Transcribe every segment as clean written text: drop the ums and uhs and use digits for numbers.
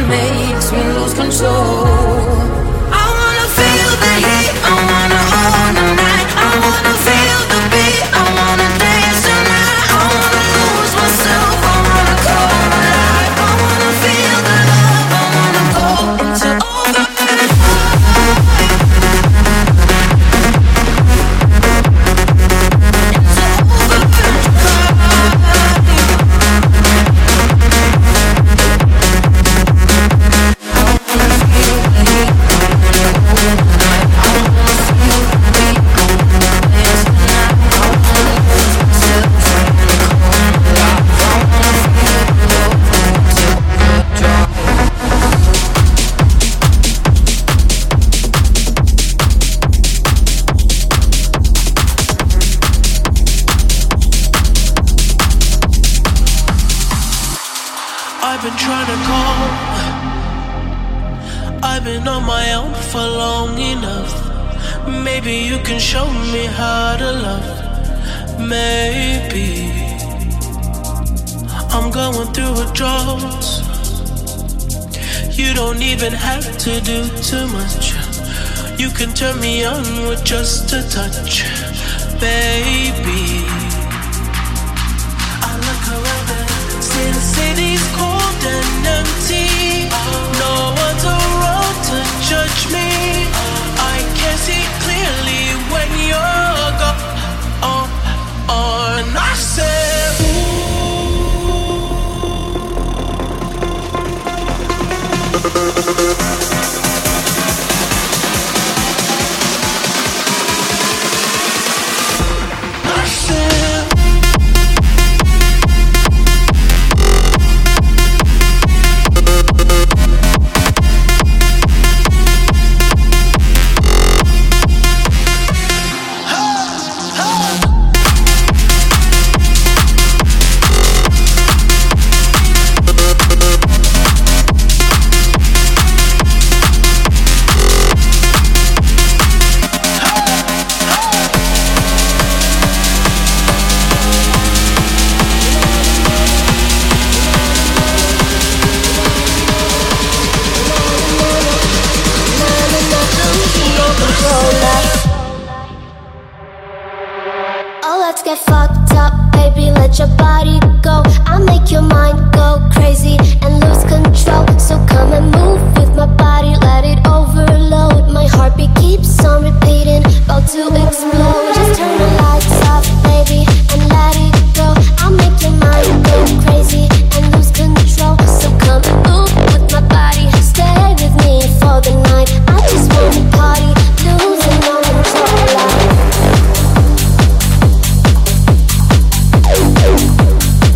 makes me lose control. I wanna feel the heat, I wanna own the night. I wanna feel the beat, I wanna dance tonight. I wanna lose myself, I wanna come alive. I wanna feel the love, I wanna go into overdrive. I've been trying to call. I've been on my own for long enough. Maybe you can show me how to love. Maybe I'm going through a drought. You don't even have to do too much. You can turn me on with just a touch, baby. I look around and see the city's cold and empty. No one's around to judge me. I can see clearly when you're gone. And I said, oh, let's get fucked up, baby, let your body go. I'll make your mind go crazy and lose control. So come and move with my body, let it overload. My heartbeat keeps on repeating, about to explode. Just turn the lights off, baby, and let it go. I'll make your mind go crazy and lose control. So come and move with my body, stay with me for the night. I just wanna party, losing all control.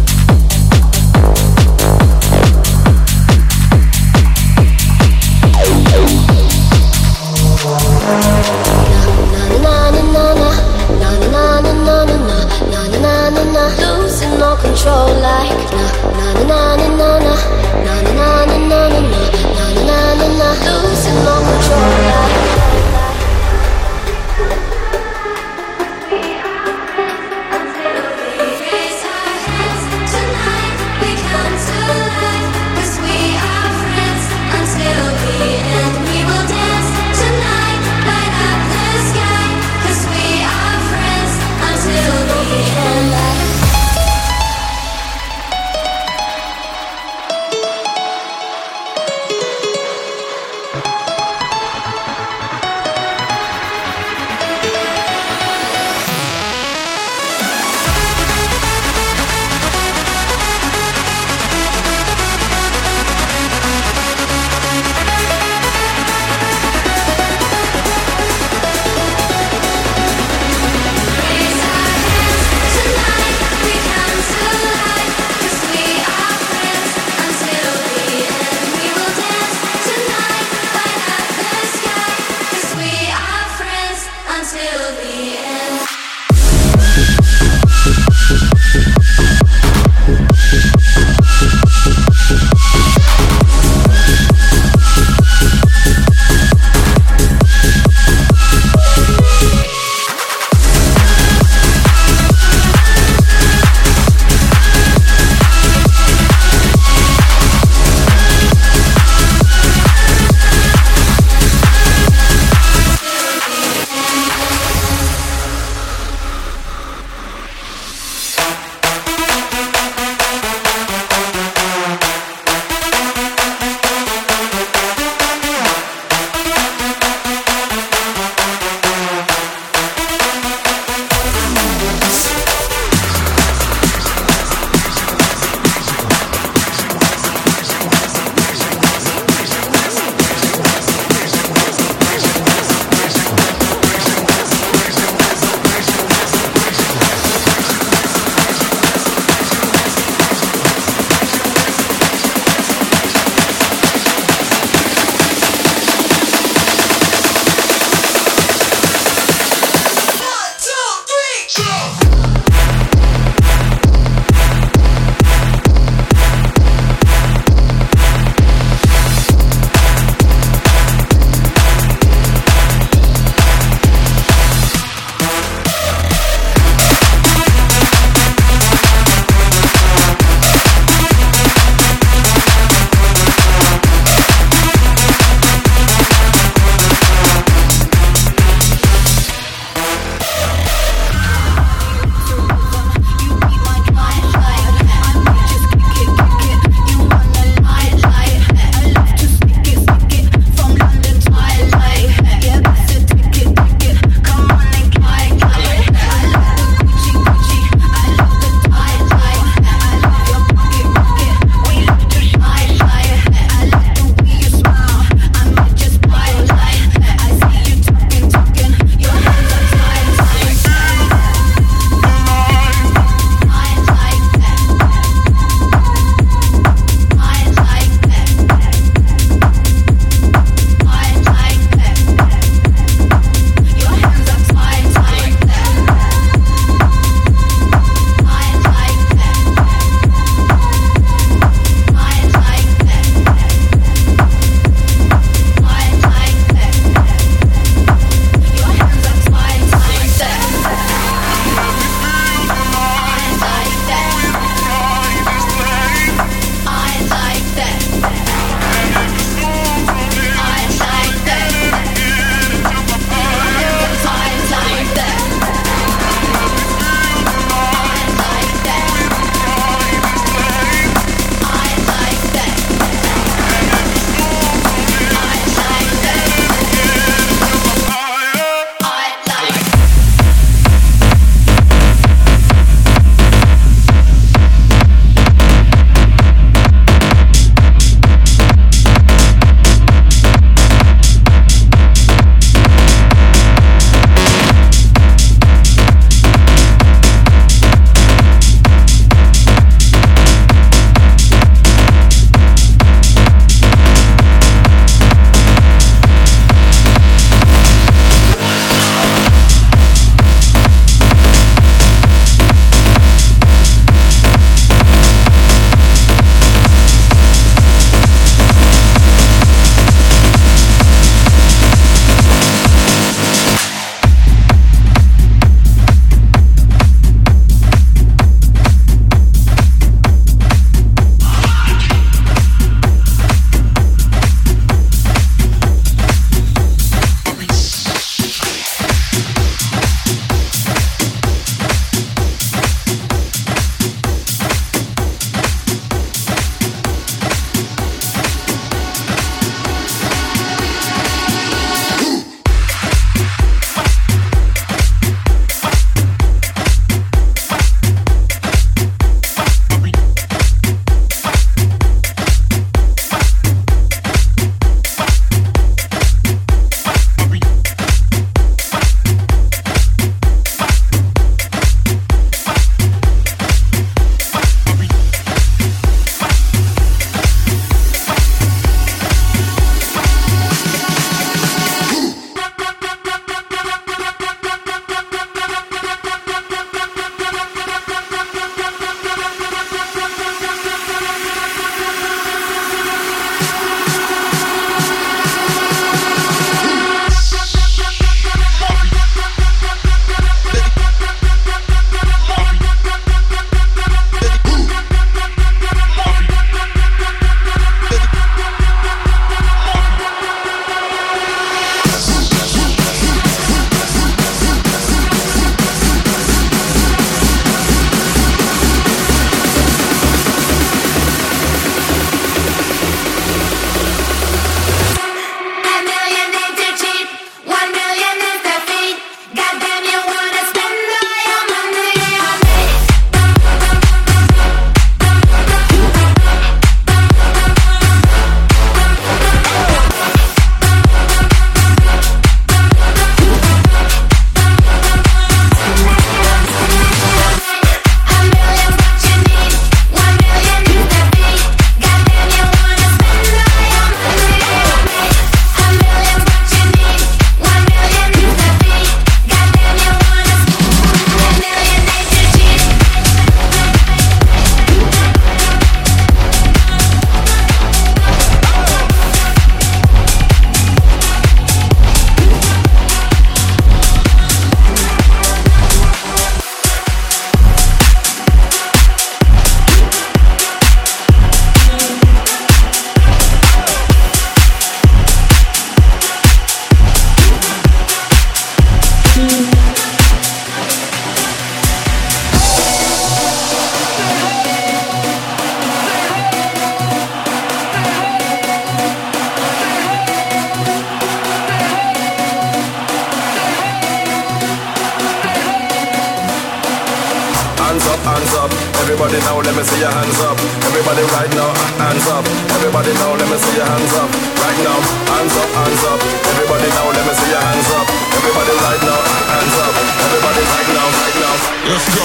Everybody now, let me see your hands up. Everybody right now, hands up. Everybody now, let me see your hands up. Right now, hands up, hands up. Everybody now, let me see your hands up. Everybody right now, hands up. Everybody right now, right now. Let's go.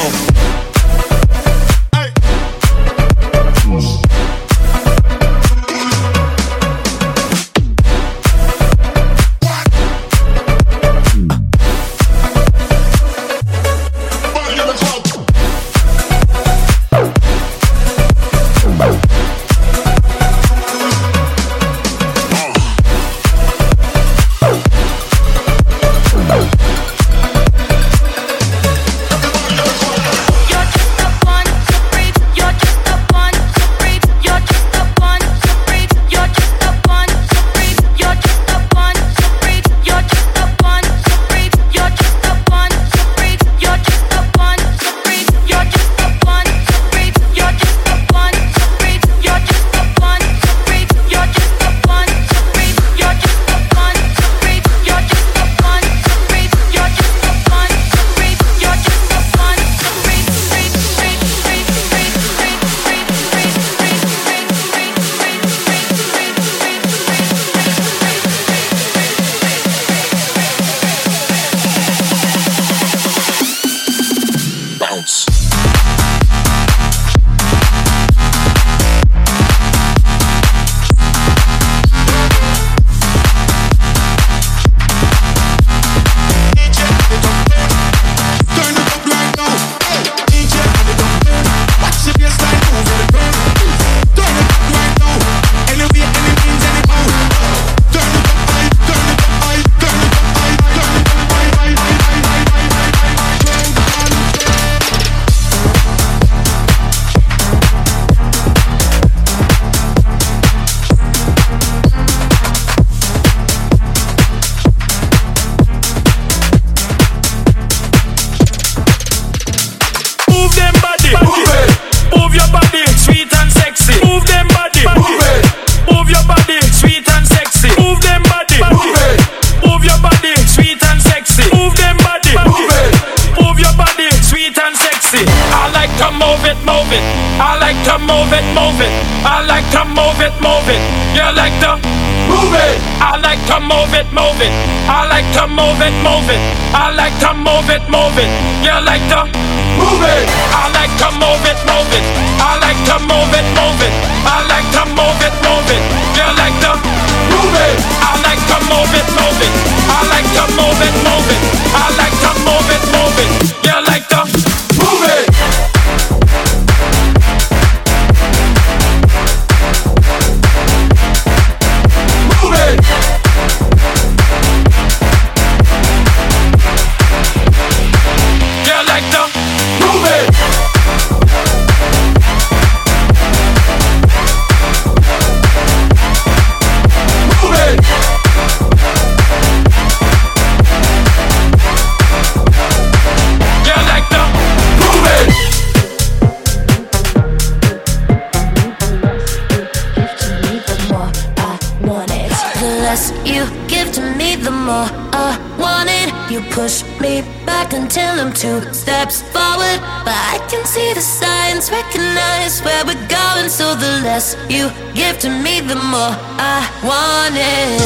You give to me, the more I want it.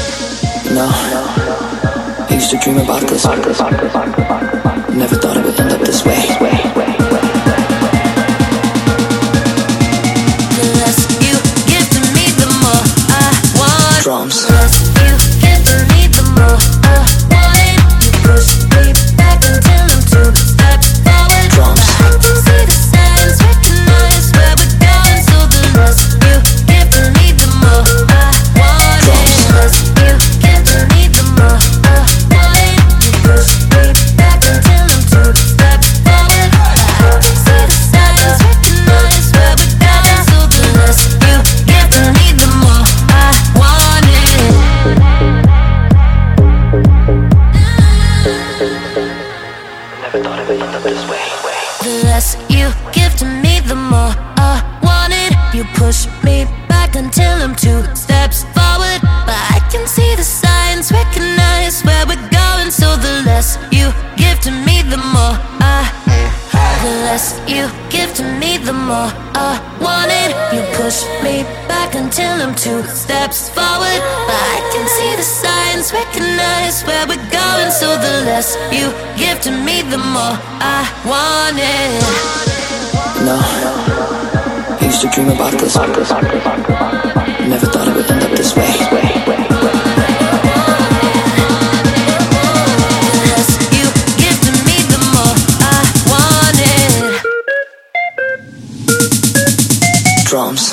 No, I used to dream about this. Never thought it would end up this way. The less you give to me, the more I want. Drums. The less you give to me, the more I want it. You push me back until I'm 2 steps forward. Drums. But I can see the signs, recognize where we're going. So the less you give to me, the more I want it. The less you give to me, the more I want it. You push me back until I'm 2 steps forward. But I can see the signs, recognize where we're going. So the less you give to me, the more I want it. Never thought it would end up this way. The less you give to me, the more I want it. You push me back until I'm 2 steps forward. But I can see the signs, recognize where we're going. So the less you give to me, the more I. The less you give to me, and tell them 2 steps forward. But I can see the signs, recognize where we're going. So the less you give to me, the more I want it. No, I used to dream about this. Never thought it would end up this way. Drums.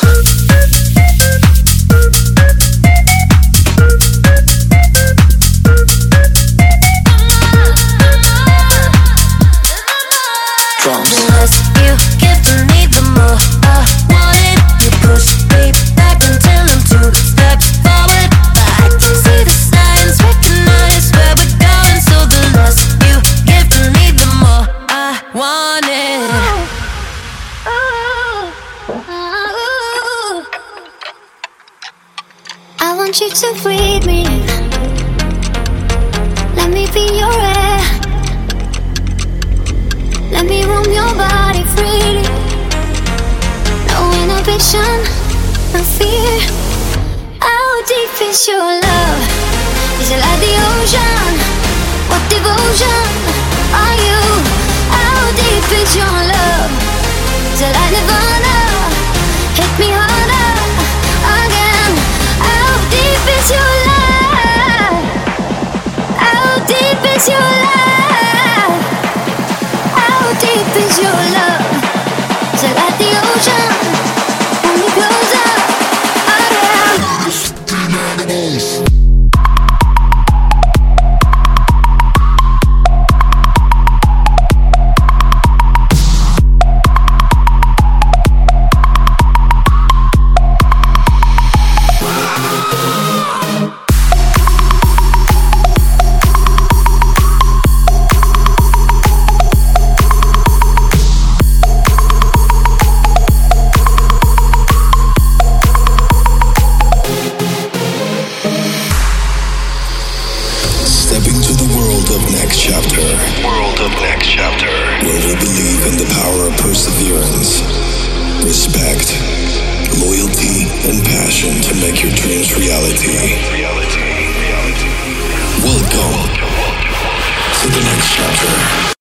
Drums. The less you give to me, the more I want it. You push me back and tell them 2 steps forward. But I can see the signs, recognize where we're going. So the less you give to me, the more I want it. I want you to breathe me in. Let me be your air. Let me roam your body freely. No inhibition, no fear. How deep is your love? Is it like the ocean? What devotion are you? How deep is your love? Is it like Nirvana? Hit me harder again. How deep is your love? How deep is your love? How deep is your love? Is it like the ocean? Pull me closer again. Where we believe in the power of perseverance, respect, loyalty, and passion to make your dreams reality. Welcome to the next chapter.